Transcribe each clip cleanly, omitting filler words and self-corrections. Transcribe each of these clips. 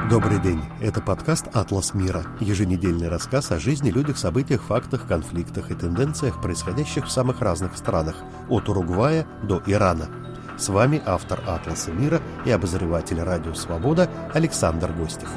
Добрый день. Это подкаст «Атлас мира». Еженедельный рассказ о жизни, людях, событиях, фактах, конфликтах и тенденциях, происходящих в самых разных странах, от Уругвая до Ирана. С вами автор «Атласа мира» и обозреватель радио «Свобода» Александр Гостев.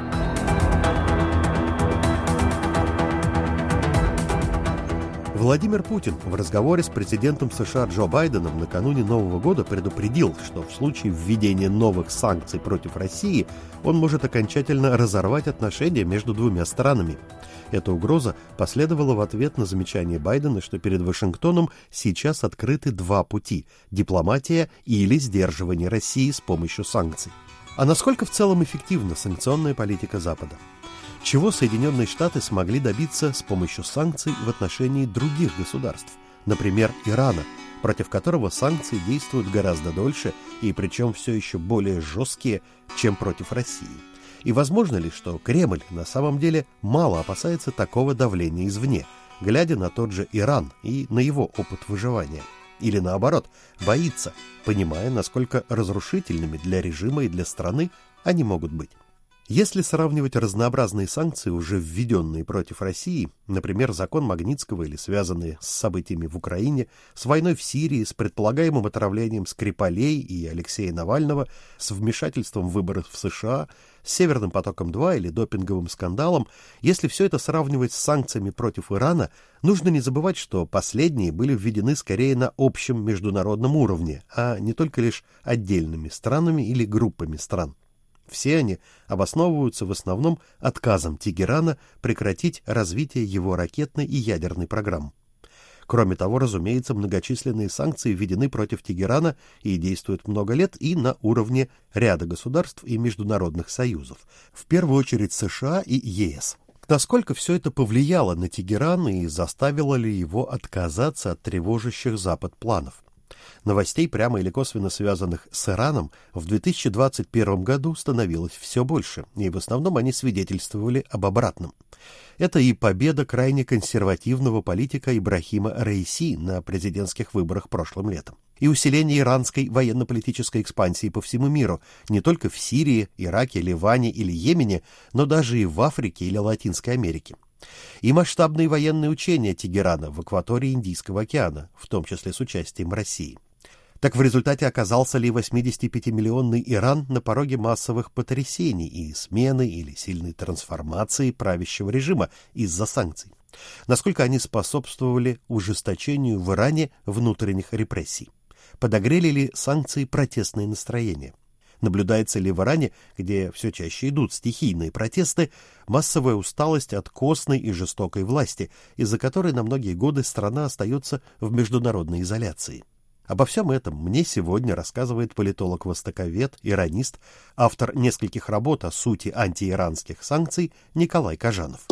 Владимир Путин в разговоре с президентом США Джо Байденом накануне Нового года предупредил, что в случае введения новых санкций против России он может окончательно разорвать отношения между двумя сторонами. Эта угроза последовала в ответ на замечание Байдена, что перед Вашингтоном сейчас открыты два пути – дипломатия или сдерживание России с помощью санкций. А насколько в целом эффективна санкционная политика Запада? Чего Соединенные Штаты смогли добиться с помощью санкций в отношении других государств, например, Ирана, против которого санкции действуют гораздо дольше и причем все еще более жесткие, чем против России? И возможно ли, что Кремль на самом деле мало опасается такого давления извне, глядя на тот же Иран и на его опыт выживания? Или наоборот, боится, понимая, насколько разрушительными для режима и для страны они могут быть? Если сравнивать разнообразные санкции, уже введенные против России, например, закон Магнитского или связанные с событиями в Украине, с войной в Сирии, с предполагаемым отравлением Скрипалей и Алексея Навального, с вмешательством в выборы в США, с Северным потоком-2 или допинговым скандалом, если все это сравнивать с санкциями против Ирана, нужно не забывать, что последние были введены скорее на общем международном уровне, а не только лишь отдельными странами или группами стран. Все они обосновываются в основном отказом Тегерана прекратить развитие его ракетной и ядерной программ. Кроме того, разумеется, многочисленные санкции введены против Тегерана и действуют много лет и на уровне ряда государств и международных союзов, в первую очередь США и ЕС. Насколько все это повлияло на Тегеран и заставило ли его отказаться от тревожащих Запад планов? Новостей, прямо или косвенно связанных с Ираном, в 2021 году становилось все больше, и в основном они свидетельствовали об обратном. Это и победа крайне консервативного политика Ибрахима Раиси на президентских выборах прошлым летом, и усиление иранской военно-политической экспансии по всему миру, не только в Сирии, Ираке, Ливане или Йемене, но даже и в Африке или Латинской Америке. И масштабные военные учения Тегерана в акватории Индийского океана, в том числе с участием России. Так в результате оказался ли 85-миллионный Иран на пороге массовых потрясений и смены или сильной трансформации правящего режима из-за санкций? Насколько они способствовали ужесточению в Иране внутренних репрессий? Подогрели ли санкции протестные настроения? Наблюдается ли в Иране, где все чаще идут стихийные протесты, массовая усталость от костной и жестокой власти, из-за которой на многие годы страна остается в международной изоляции? Обо всем этом мне сегодня рассказывает политолог-востоковед, иранист, автор нескольких работ о сути антииранских санкций Николай Кожанов.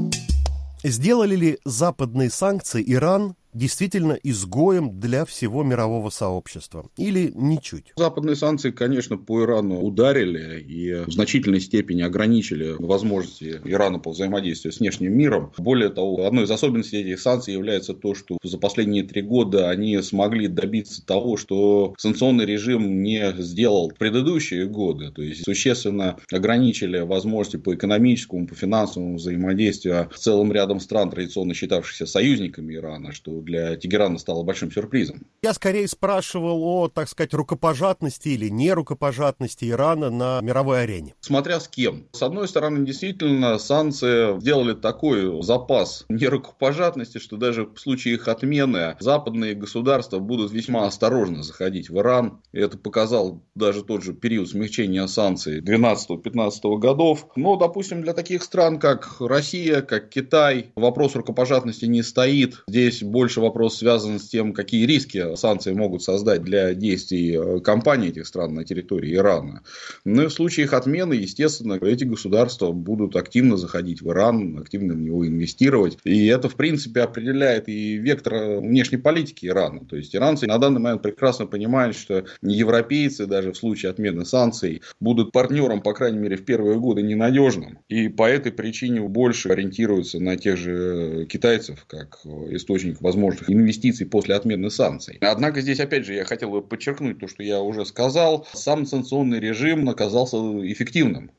Сделали ли западные санкции Иран действительно изгоем для всего мирового сообщества? Или ничуть? Западные санкции, конечно, по Ирану ударили и в значительной степени ограничили возможности Ирана по взаимодействию с внешним миром. Более того, одной из особенностей этих санкций является то, что за последние 3 года они смогли добиться того, что санкционный режим не сделал в предыдущие годы. То есть, существенно ограничили возможности по экономическому, по финансовому взаимодействию с целым рядом стран, традиционно считавшихся союзниками Ирана, что для Тегерана стало большим сюрпризом. Я скорее спрашивал о, так сказать, рукопожатности или нерукопожатности Ирана на мировой арене. Смотря с кем. С одной стороны, действительно, санкции сделали такой запас нерукопожатности, что даже в случае их отмены западные государства будут весьма осторожно заходить в Иран. И это показал даже тот же период смягчения санкций 12-15 годов. Но, допустим, для таких стран, как Россия, как Китай, вопрос рукопожатности не стоит. Здесь больше вопрос связан с тем, какие риски санкции могут создать для действий компаний этих стран на территории Ирана. Но и в случае их отмены, естественно, эти государства будут активно заходить в Иран, активно в него инвестировать. И это, в принципе, определяет и вектор внешней политики Ирана. То есть, иранцы на данный момент прекрасно понимают, что европейцы, даже в случае отмены санкций, будут партнером, по крайней мере, в первые годы ненадежным. И по этой причине больше ориентируются на тех же китайцев, как источник возможностей инвестиций после отмены санкций. Однако здесь, опять же, я хотел бы подчеркнуть то, что я уже сказал. Сам санкционный режим оказался эффективным.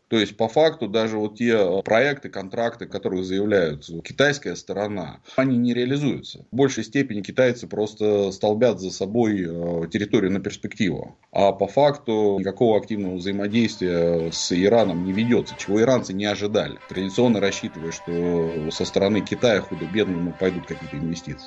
То есть, по факту, даже вот те проекты, контракты, которые заявляют китайская сторона, они не реализуются. В большей степени китайцы просто столбят за собой территорию на перспективу. А по факту никакого активного взаимодействия с Ираном не ведется, чего иранцы не ожидали, традиционно рассчитывая, что со стороны Китая худо-бедно пойдут какие-то инвестиции.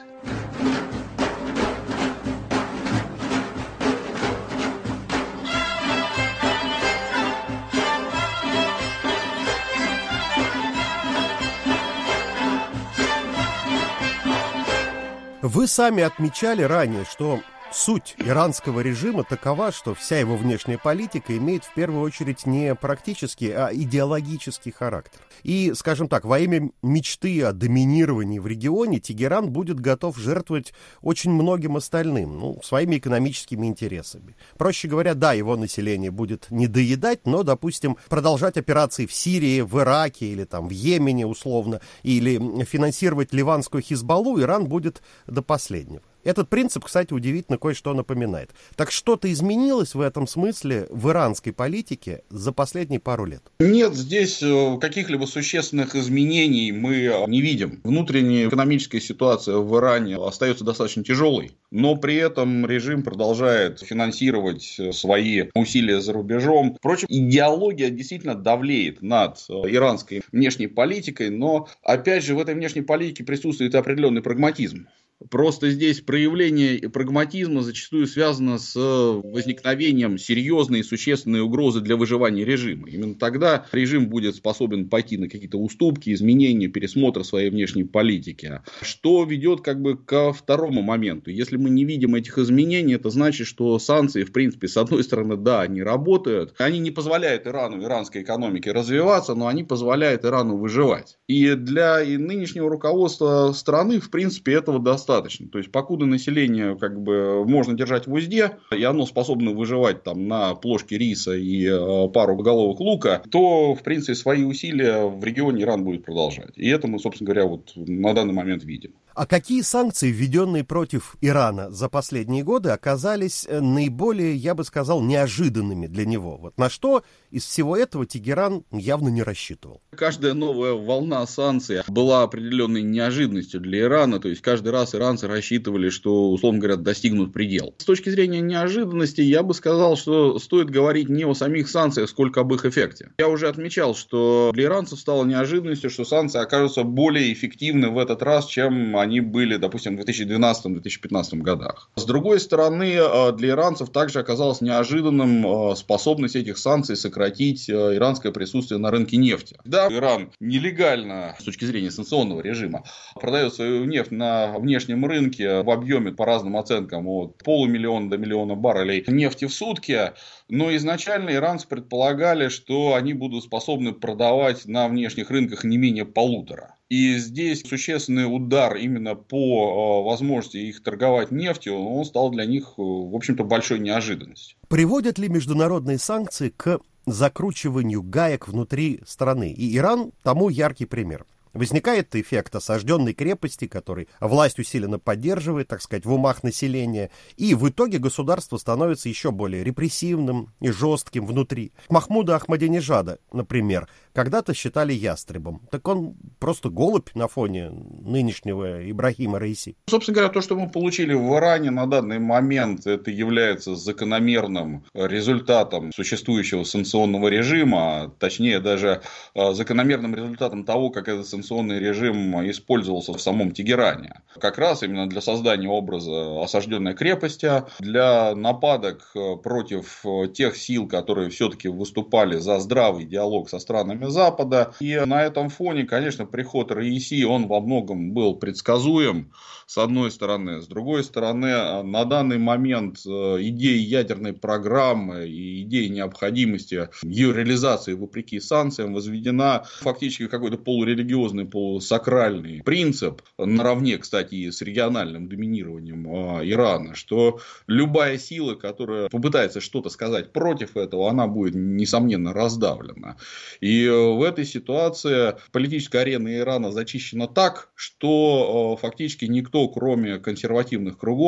Вы сами отмечали ранее, что суть иранского режима такова, что вся его внешняя политика имеет в первую очередь не практический, а идеологический характер. И, скажем так, во имя мечты о доминировании в регионе Тегеран будет готов жертвовать очень многим остальным, своими экономическими интересами. Проще говоря, да, его население будет не доедать, но, допустим, продолжать операции в Сирии, в Ираке или там в Йемене условно, или финансировать ливанскую Хизбаллу Иран будет до последнего. Этот принцип, кстати, удивительно кое-что напоминает. Так что-то изменилось в этом смысле в иранской политике за последние пару лет? Нет, здесь каких-либо существенных изменений мы не видим. Внутренняя экономическая ситуация в Иране остается достаточно тяжелой, но при этом режим продолжает финансировать свои усилия за рубежом. Впрочем, идеология действительно давлеет над иранской внешней политикой, но, опять же, в этой внешней политике присутствует определенный прагматизм. Просто здесь проявление прагматизма зачастую связано с возникновением серьезной и существенной угрозы для выживания режима. Именно тогда режим будет способен пойти на какие-то уступки, изменения, пересмотр своей внешней политики. Что ведет ко второму моменту. Если мы не видим этих изменений, это значит, что санкции, в принципе, с одной стороны, да, они работают. Они не позволяют Ирану, иранской экономике развиваться, но они позволяют Ирану выживать. И для нынешнего руководства страны, в принципе, этого достаточно. То есть, покуда население можно держать в узде, и оно способно выживать на плошке риса и пару головок лука, то, в принципе, свои усилия в регионе Иран будет продолжать. И это мы, собственно говоря, на данный момент видим. А какие санкции, введенные против Ирана за последние годы, оказались наиболее, я бы сказал, неожиданными для него? На что из всего этого Тегеран явно не рассчитывал? Каждая новая волна санкций была определенной неожиданностью для Ирана. То есть, каждый раз иранцы рассчитывали, что, условно говоря, достигнут предел. С точки зрения неожиданности, я бы сказал, что стоит говорить не о самих санкциях, сколько об их эффекте. Я уже отмечал, что для иранцев стало неожиданностью, что санкции окажутся более эффективны в этот раз, чем они были, допустим, в 2012-2015 годах. С другой стороны, для иранцев также оказалось неожиданным способность этих санкций сократить иранское присутствие на рынке нефти. Да, Иран нелегально, с точки зрения санкционного режима, продает свою нефть на внешнем рынке в объеме, по разным оценкам, от 500 000 до 1 000 000 баррелей нефти в сутки. Но изначально иранцы предполагали, что они будут способны продавать на внешних рынках не менее 1,5. И здесь существенный удар именно по возможности их торговать нефтью, он стал для них, в общем-то, большой неожиданностью. Приводят ли международные санкции к закручиванию гаек внутри страны? И Иран тому яркий пример. Возникает эффект осажденной крепости, который власть усиленно поддерживает, так сказать, в умах населения, и в итоге государство становится еще более репрессивным и жестким внутри. Махмуда Ахмадинежада, например, когда-то считали ястребом. Так он просто голубь на фоне нынешнего Ибрахима Раиси. Собственно говоря, то, что мы получили в Иране на данный момент, это является закономерным результатом существующего санкционного режима, точнее даже закономерным результатом того, как этот санкционный режим использовался в самом Тегеране. Как раз именно для создания образа осажденной крепости, для нападок против тех сил, которые все-таки выступали за здравый диалог со странами Запада. И на этом фоне, конечно, приход Раиси, он во многом был предсказуем, с одной стороны. С другой стороны, на данный момент идеи ядерной программы и идеи необходимости ее реализации вопреки санкциям возведена фактически какой-то полурелигиозный, полусакральный принцип, наравне, кстати, и с региональным доминированием Ирана, что любая сила, которая попытается что-то сказать против этого, она будет, несомненно, раздавлена. И в этой ситуации политическая арена Ирана зачищена так, что фактически никто, кроме консервативных кругов,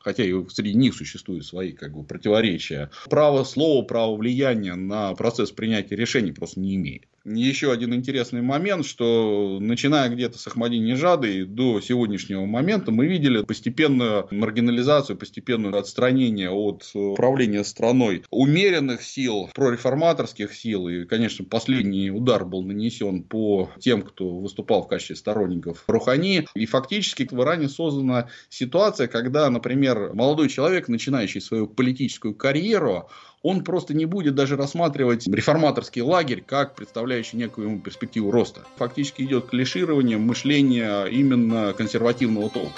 хотя и среди них существуют свои противоречия, право слова, право влияния на процесс принятия решений просто не имеет. Еще один интересный момент, что начиная где-то с Ахмадинеджада и до сегодняшнего момента мы видели постепенную маргинализацию, постепенное отстранение от управления страной умеренных сил, прореформаторских сил. И, конечно, последний удар был нанесен по тем, кто выступал в качестве сторонников Рухани. И фактически в Иране создана ситуация, когда, например, молодой человек, начинающий свою политическую карьеру, он просто не будет даже рассматривать реформаторский лагерь как представляющий некую ему перспективу роста. Фактически идет клиширование мышления именно консервативного толка.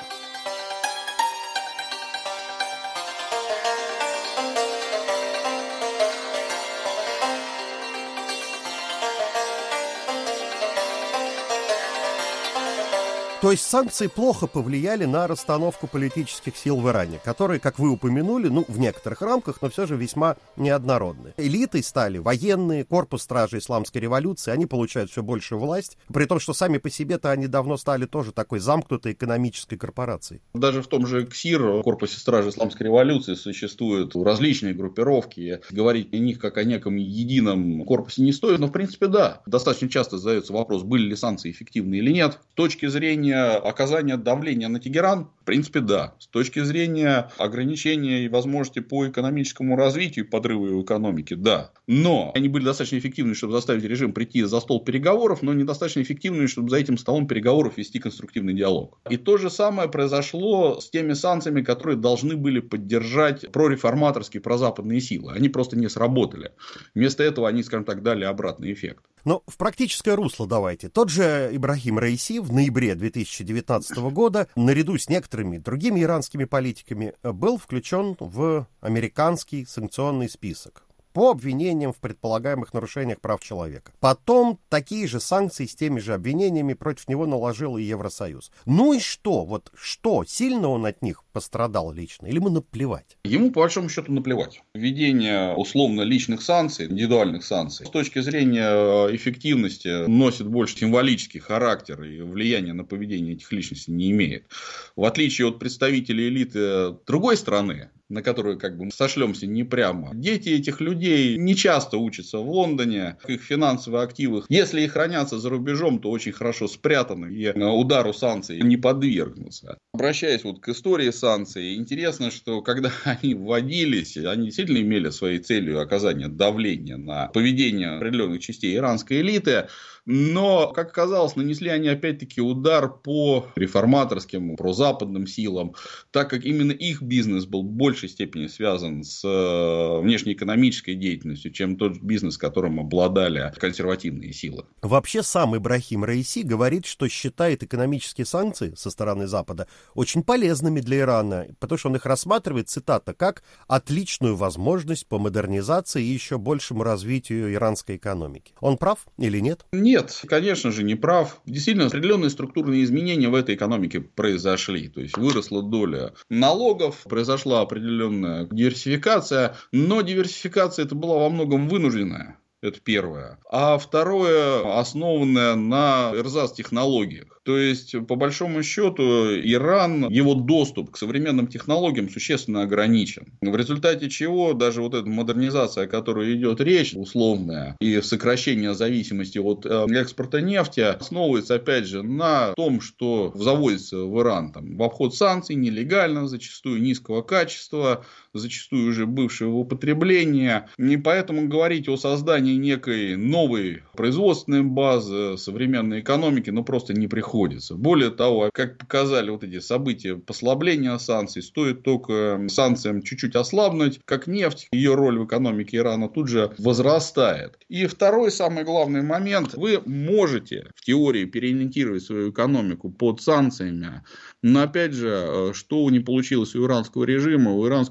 То есть санкции плохо повлияли на расстановку политических сил в Иране, которые, как вы упомянули, в некоторых рамках, но все же весьма неоднородны. Элитой стали военные, корпус стражи исламской революции, они получают все большую власть, при том, что сами по себе-то они давно стали тоже такой замкнутой экономической корпорацией. Даже в том же КСИР, корпусе стражи исламской революции, существуют различные группировки. Говорить о них как о неком едином корпусе не стоит, но в принципе да. Достаточно часто задается вопрос, были ли санкции эффективны или нет. С точки зрения оказания давления на Тегеран, в принципе, да. С точки зрения ограничения и возможности по экономическому развитию и подрыву экономики, да. Но они были достаточно эффективны, чтобы заставить режим прийти за стол переговоров, но недостаточно эффективны, чтобы за этим столом переговоров вести конструктивный диалог. И то же самое произошло с теми санкциями, которые должны были поддержать прореформаторские, прозападные силы. Они просто не сработали. Вместо этого они, скажем так, дали обратный эффект. Но в практическое русло давайте. Тот же Ибрахим Раиси в ноябре 2019 года, наряду с некоторыми другими иранскими политиками, был включен в американский санкционный список по обвинениям в предполагаемых нарушениях прав человека. Потом такие же санкции с теми же обвинениями против него наложил и Евросоюз. Ну и что? Вот что? Сильно он от них пострадал лично? Или ему наплевать? Ему, по большому счету, наплевать. Введение условно личных санкций, индивидуальных санкций, с точки зрения эффективности носит больше символический характер и влияния на поведение этих личностей не имеет. В отличие от представителей элиты другой страны, на которую сошлемся не прямо. Дети этих людей не часто учатся в Лондоне, их финансовые активы, если и хранятся за рубежом, то очень хорошо спрятаны и удару санкций не подвергнутся. Обращаясь к истории санкций, интересно, что когда они вводились, они действительно имели своей целью оказание давления на поведение определенных частей иранской элиты, но, как оказалось, нанесли они опять-таки удар по реформаторским, прозападным силам, так как именно их бизнес был в большей степени связан с внешнеэкономической деятельностью, чем тот бизнес, которым обладали консервативные силы. Вообще сам Ибрахим Раиси говорит, что считает экономические санкции со стороны Запада очень полезными для Ирана, потому что он их рассматривает, цитата, как отличную возможность по модернизации и еще большему развитию иранской экономики. Он прав или нет? Нет, конечно же, не прав. Действительно, определенные структурные изменения в этой экономике произошли. То есть, выросла доля налогов, произошла определенная диверсификация, но диверсификация это была во многом вынужденная. Это первое. А второе, основанное на эрзац-технологиях. То есть, по большому счету, Иран, его доступ к современным технологиям существенно ограничен. В результате чего даже эта модернизация, о которой идет речь, условная, и сокращение зависимости от экспорта нефти, основывается, опять же, на том, что завозится в Иран в обход санкций, нелегально, зачастую низкого качества, зачастую уже бывшего в употреблении. И поэтому говорить о создании некой новой производственной базы, современной экономики, просто не приходится. Более того, как показали эти события послабления санкций, стоит только санкциям чуть-чуть ослабнуть, как нефть, ее роль в экономике Ирана тут же возрастает. И второй, самый главный момент, вы можете в теории переориентировать свою экономику под санкциями, но опять же, что не получилось у иранского режима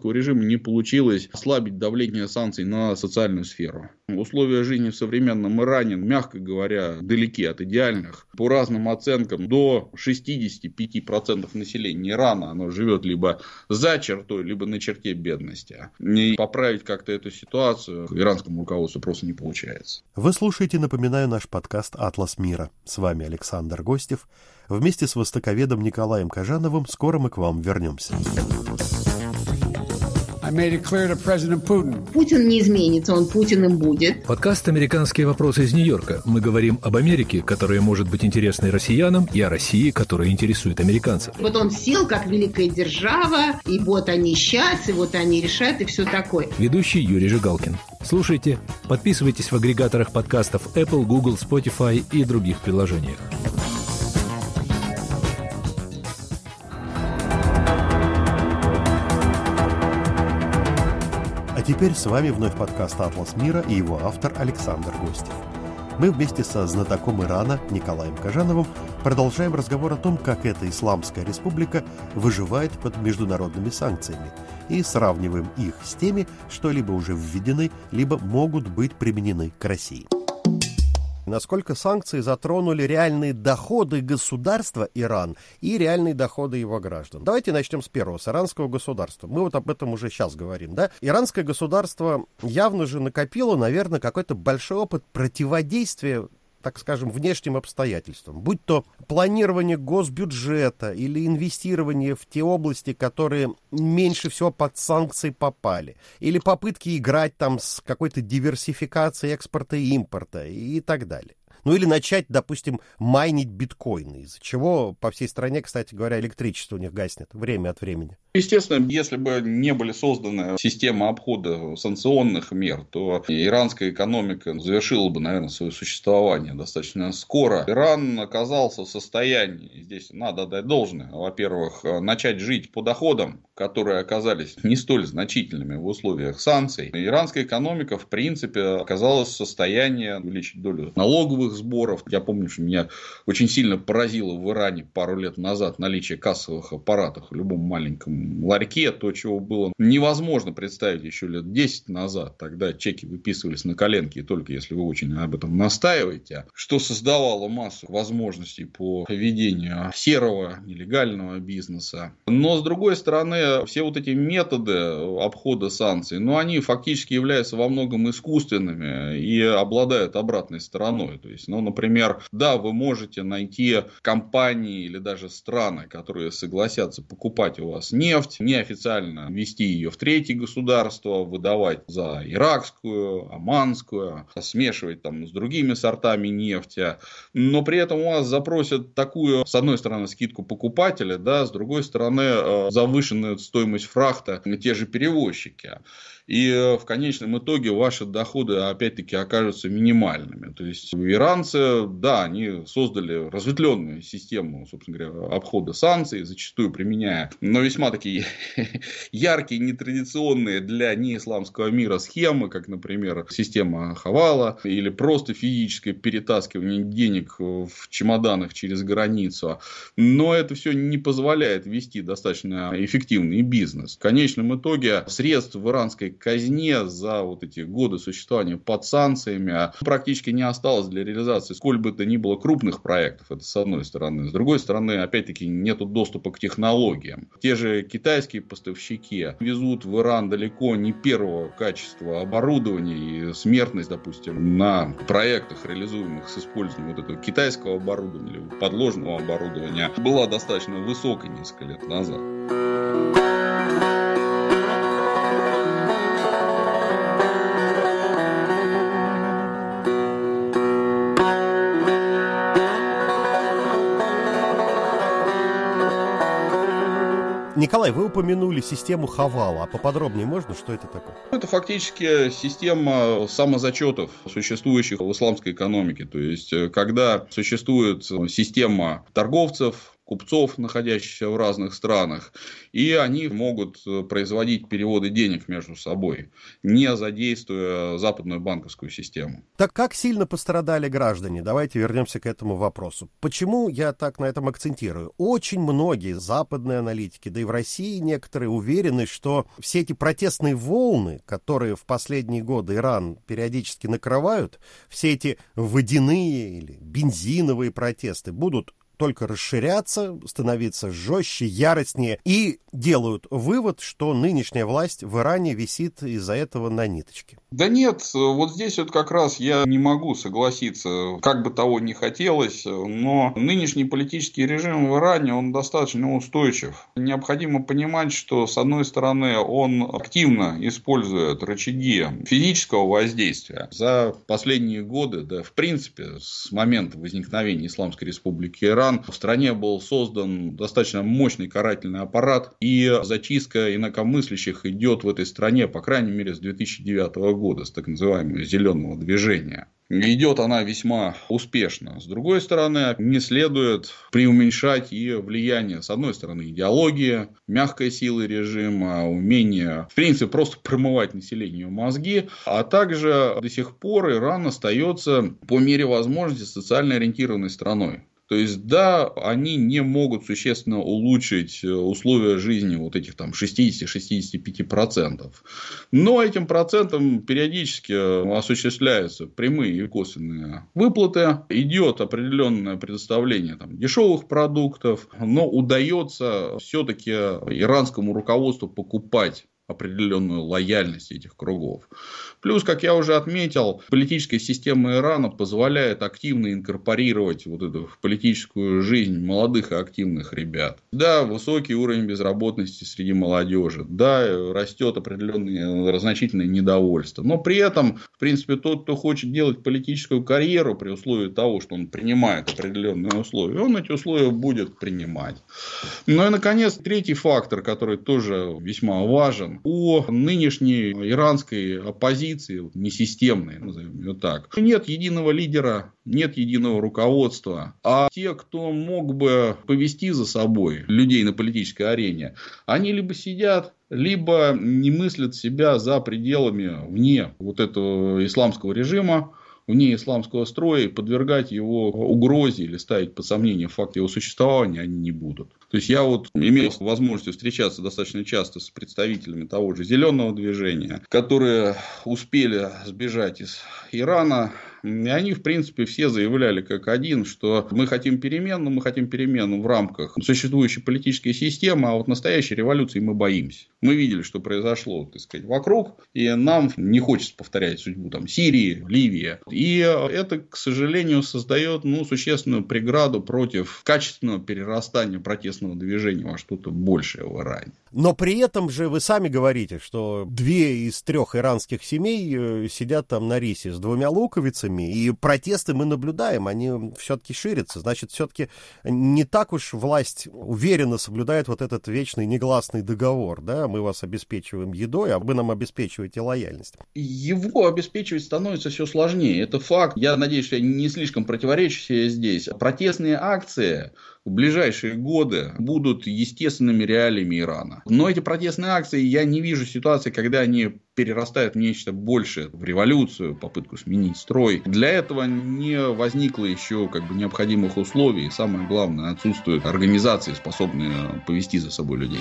не получилось ослабить давление санкций на социальную сферу. Условия жизни в современном Иране, мягко говоря, далеки от идеальных. По разным оценкам, до 65% населения Ирана оно живет либо за чертой, либо на черте бедности. И поправить как-то эту ситуацию иранскому руководству просто не получается. Вы слушаете, напоминаю, наш подкаст «Атлас мира». С вами Александр Гостев. Вместе с востоковедом Николаем Кожановым скоро мы к вам вернемся. Путин не изменится, он Путиным будет. Подкаст «Американские вопросы» из Нью-Йорка. Мы говорим об Америке, которая может быть интересной россиянам, и о России, которая интересует американцев. Вот он сел как великая держава, и вот они сейчас, и вот они решают, и все такое. Ведущий Юрий Жигалкин. Слушайте, подписывайтесь в агрегаторах подкастов Apple, Google, Spotify и других приложениях. А теперь с вами вновь подкаст «Атлас мира» и его автор Александр Гостев. Мы вместе со знатоком Ирана Николаем Кожановым продолжаем разговор о том, как эта исламская республика выживает под международными санкциями, и сравниваем их с теми, что либо уже введены, либо могут быть применены к России. Насколько санкции затронули реальные доходы государства Иран и реальные доходы его граждан. Давайте начнем с первого, с иранского государства. Мы вот об этом уже сейчас говорим, да? Иранское государство явно же накопило, наверное, какой-то большой опыт противодействия, так скажем, внешним обстоятельствам, будь то планирование госбюджета или инвестирование в те области, которые меньше всего под санкции попали, или попытки играть там с какой-то диверсификацией экспорта и импорта и так далее. Ну или начать, допустим, майнить биткоины, из-за чего по всей стране, кстати говоря, электричество у них гаснет время от времени. Естественно, если бы не были созданы системы обхода санкционных мер, то иранская экономика завершила бы, наверное, свое существование достаточно скоро. Иран оказался в состоянии, здесь надо отдать должное, во-первых, начать жить по доходам, которые оказались не столь значительными в условиях санкций. Иранская экономика, в принципе, оказалась в состоянии увеличить долю налоговых сборов. Я помню, что меня очень сильно поразило в Иране пару лет назад наличие кассовых аппаратов в любом маленьком ларьке, то, чего было невозможно представить еще лет 10 назад. Тогда чеки выписывались на коленке, только если вы очень об этом настаиваете, что создавало массу возможностей по ведению серого, нелегального бизнеса. Но, с другой стороны, все вот эти методы обхода санкций, они фактически являются во многом искусственными и обладают обратной стороной. То есть, например, да, вы можете найти компании или даже страны, которые согласятся покупать у вас нефть, неофициально ввести ее в третьи государства, выдавать за иракскую, оманскую, смешивать там с другими сортами нефти. Но при этом у вас запросят такую, с одной стороны, скидку покупателя, да, с другой стороны, завышенную стоимость фрахта те же перевозчики. И в конечном итоге ваши доходы, опять-таки, окажутся минимальными. То есть, иранцы, да, они создали разветвленную систему, собственно говоря, обхода санкций, зачастую применяя, но весьма такие яркие, нетрадиционные для неисламского мира схемы, как, например, система Хавала, или просто физическое перетаскивание денег в чемоданах через границу. Но это все не позволяет вести достаточно эффективный бизнес. В конечном итоге средств в иранской казне за вот эти годы существования под санкциями практически не осталось для реализации сколь бы то ни было крупных проектов. Это с одной стороны. С другой стороны, опять-таки, нет доступа к технологиям. Те же китайские поставщики везут в Иран далеко не первого качества оборудования, и смертность, допустим, на проектах, реализуемых с использованием вот этого китайского оборудования или подложного оборудования, была достаточно высокой несколько лет назад. Николай, вы упомянули систему Хавала, а поподробнее можно, что это такое? Это фактически система самозачетов, существующих в исламской экономике. То есть, когда существует система торговцев, купцов, находящихся в разных странах, и они могут производить переводы денег между собой, не задействуя западную банковскую систему. Так как сильно пострадали граждане? Давайте вернемся к этому вопросу. Почему я так на этом акцентирую? Очень многие западные аналитики, да и в России некоторые уверены, что все эти протестные волны, которые в последние годы Иран периодически накрывают, все эти водяные или бензиновые протесты будут только расширяться, становиться жестче, яростнее, и делают вывод, что нынешняя власть в Иране висит из-за этого на ниточке. Да нет, вот здесь вот как раз я не могу согласиться, как бы того ни хотелось, но нынешний политический режим в Иране, он достаточно устойчив. Необходимо понимать, что с одной стороны он активно использует рычаги физического воздействия. За последние годы, да, в принципе, с момента возникновения Исламской Республики Иран в стране был создан достаточно мощный карательный аппарат, и зачистка инакомыслящих идет в этой стране, по крайней мере, с 2009 года, с так называемого зеленого движения. Идет она весьма успешно. С другой стороны, не следует преуменьшать и влияние, с одной стороны, идеологии, мягкой силы режима, умение, в принципе, просто промывать населению мозги, а также до сих пор Иран остается по мере возможности социально ориентированной страной. То есть, да, они не могут существенно улучшить условия жизни вот этих там 60-65%. Но этим процентом периодически осуществляются прямые и косвенные выплаты. Идет определенное предоставление там дешевых продуктов, но удается все-таки иранскому руководству покупать определенную лояльность этих кругов. Плюс, как я уже отметил, политическая система Ирана позволяет активно инкорпорировать вот эту в политическую жизнь молодых и активных ребят. Да, высокий уровень безработности среди молодежи. Да, растет определенное значительное недовольство. Но при этом, в принципе, тот, кто хочет делать политическую карьеру при условии того, что он принимает определенные условия, он эти условия будет принимать. Ну и, наконец, третий фактор, который тоже весьма важен. У нынешней иранской оппозиции, несистемной, назовем ее так, нет единого лидера, нет единого руководства. А те, кто мог бы повести за собой людей на политической арене, они либо сидят, либо не мыслят себя за пределами вне вот этого исламского режима, вне исламского строя, и подвергать его угрозе или ставить под сомнение факт его существования они не будут. То есть, я вот имел возможность встречаться достаточно часто с представителями того же зеленого движения, которые успели сбежать из Ирана. И они, в принципе, все заявляли как один, что мы хотим перемен, но мы хотим перемен в рамках существующей политической системы, а вот настоящей революции мы боимся. Мы видели, что произошло, так сказать, вокруг, и нам не хочется повторять судьбу там Сирии, Ливии. И это, к сожалению, создает существенную преграду против качественного перерастания протестного движения во что-то большее в Иране. Но при этом же вы сами говорите, что 2 из 3 иранских семей сидят там на рисе с 2 луковицами, и протесты мы наблюдаем, они все-таки ширятся. Значит, все-таки не так уж власть уверенно соблюдает вот этот вечный негласный договор, да, мы вас обеспечиваем едой, а вы нам обеспечиваете лояльность. Его обеспечивать становится все сложнее, это факт. Я надеюсь, что я не слишком противоречу себе здесь. Протестные акции в ближайшие годы будут естественными реалиями Ирана. Но эти протестные акции, я не вижу ситуации, когда они перерастают в нечто большее, в революцию, попытку сменить строй. Для этого не возникло еще необходимых условий. И самое главное, отсутствует организации, способные повести за собой людей.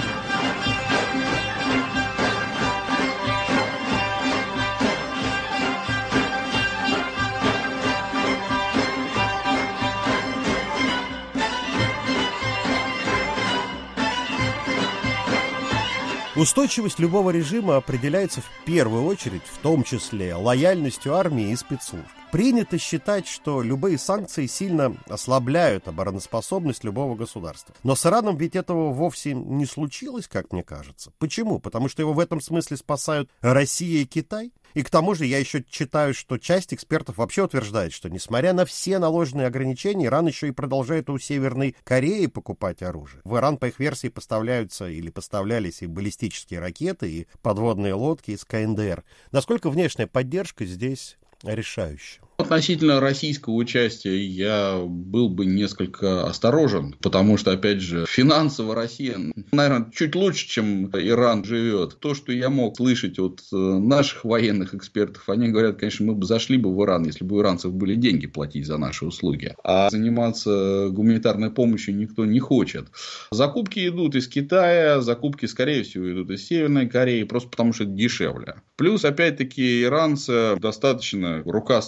Устойчивость любого режима определяется в первую очередь, в том числе, лояльностью армии и спецслужб. Принято считать, что любые санкции сильно ослабляют обороноспособность любого государства. Но с Ираном ведь этого вовсе не случилось, как мне кажется. Почему? Потому что его в этом смысле спасают Россия и Китай? И к тому же я еще читаю, что часть экспертов вообще утверждает, что несмотря на все наложенные ограничения, Иран еще и продолжает у Северной Кореи покупать оружие. В Иран, по их версии, поставляются или поставлялись и баллистические ракеты, и подводные лодки из КНДР. Насколько внешняя поддержка здесь решающая? Относительно российского участия я был бы несколько осторожен, потому что, опять же, финансово Россия, наверное, чуть лучше, чем Иран живет. То, что я мог слышать от наших военных экспертов, они говорят, конечно, мы бы зашли бы в Иран, если бы у иранцев были деньги платить за наши услуги. А заниматься гуманитарной помощью никто не хочет. Закупки идут из Китая, закупки, скорее всего, идут из Северной Кореи, просто потому что это дешевле. Плюс, опять-таки, иранцы достаточно рукастая нация,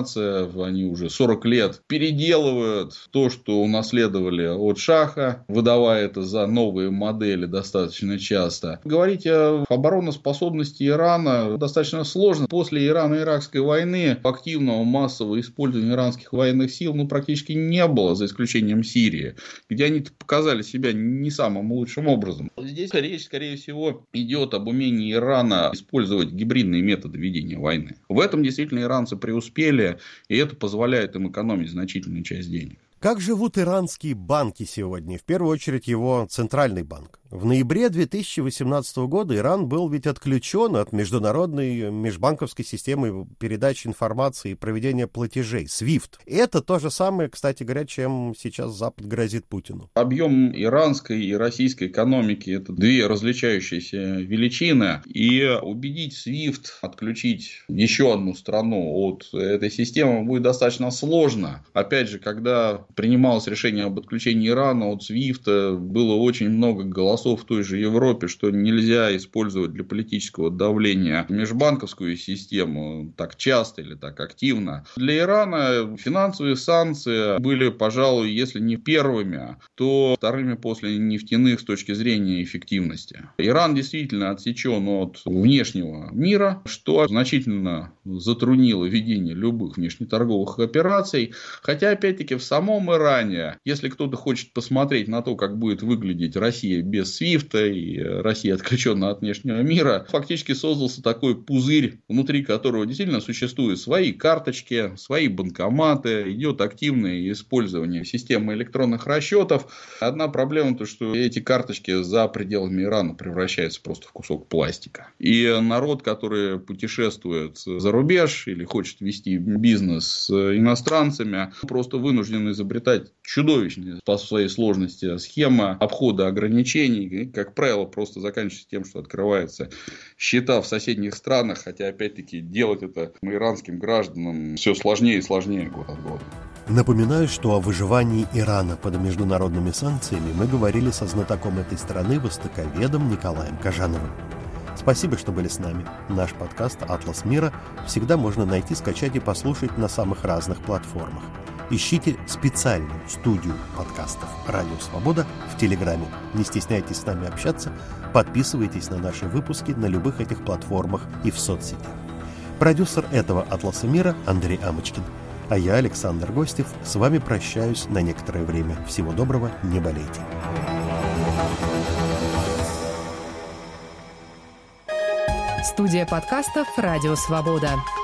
нация, они уже 40 лет переделывают то, что унаследовали от Шаха, выдавая это за новые модели достаточно часто. Говорить о обороноспособности Ирана достаточно сложно. После Ирано-Иракской войны активного массового использования иранских военных сил практически не было, за исключением Сирии, где они показали себя не самым лучшим образом. Здесь речь, скорее всего, идет об умении Ирана использовать гибридные методы ведения войны. В этом действительно иранцы преуспели, и это позволяет им экономить значительную часть денег. Как живут иранские банки сегодня? В первую очередь его центральный банк. В ноябре 2018 года Иран был ведь отключен от международной межбанковской системы передачи информации и проведения платежей SWIFT. Это то же самое, кстати говоря, чем сейчас Запад грозит Путину. Объем иранской и российской экономики – это две различающиеся величины. И убедить SWIFT отключить еще одну страну от этой системы будет достаточно сложно. Опять же, когда принималось решение об отключении Ирана от SWIFT, было очень много голосов в той же Европе, что нельзя использовать для политического давления межбанковскую систему так часто или так активно. Для Ирана финансовые санкции были, пожалуй, если не первыми, то вторыми после нефтяных с точки зрения эффективности. Иран действительно отсечен от внешнего мира, что значительно затруднило ведение любых внешнеторговых операций. Хотя, опять-таки, в самом Иране, если кто-то хочет посмотреть на то, как будет выглядеть Россия без SWIFT и Россия отключена от внешнего мира, фактически создался такой пузырь, внутри которого действительно существуют свои карточки, свои банкоматы, идет активное использование системы электронных расчетов. Одна проблема то, что эти карточки за пределами Ирана превращаются просто в кусок пластика. И народ, который путешествует за рубеж или хочет вести бизнес с иностранцами, просто вынужден изобретать чудовищные по своей сложности схемы обхода ограничений. И, как правило, просто заканчивается тем, что открываются счета в соседних странах, хотя, опять-таки, делать это иранским гражданам все сложнее и сложнее год от года. Напоминаю, что о выживании Ирана под международными санкциями мы говорили со знатоком этой страны, востоковедом Николаем Кожановым. Спасибо, что были с нами. Наш подкаст «Атлас мира» всегда можно найти, скачать и послушать на самых разных платформах. Ищите специальную студию подкастов «Радио Свобода» в Телеграме. Не стесняйтесь с нами общаться, подписывайтесь на наши выпуски на любых этих платформах и в соцсетях. Продюсер этого «Атласа мира» Андрей Амочкин. А я, Александр Гостев, с вами прощаюсь на некоторое время. Всего доброго, не болейте. Студия подкастов «Радио Свобода».